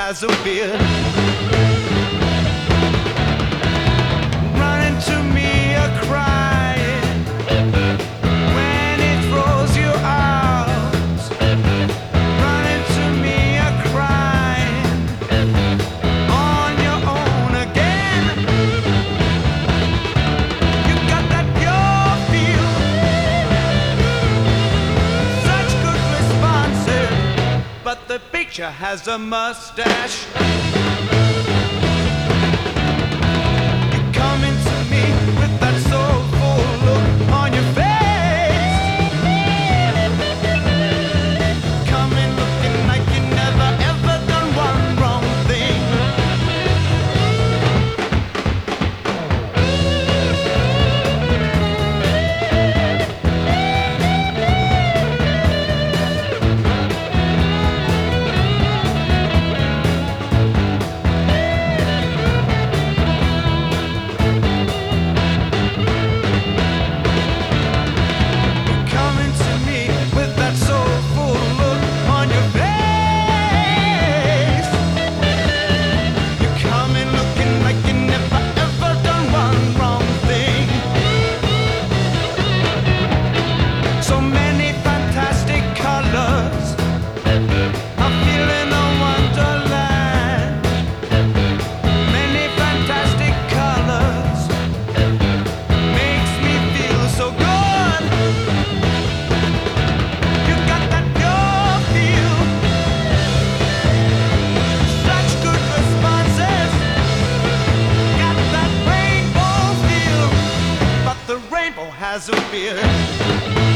has a beard. Running to me a crying when it throws you out. Running to me a crying on your own again. You got that pure feel, such good responses, but the picture has a mustache. You come into me with that soulful look on your face, coming looking like you never ever done one wrong thing. Coming to me with that soulful look on your face. You're coming looking like you never ever done one wrong thing. So many fantastic colors, I'm feeling a wonderland. Many fantastic colors makes me feel so good. You got that pure feel, such good responses. Got that rainbow feel, but the rainbow has a beard.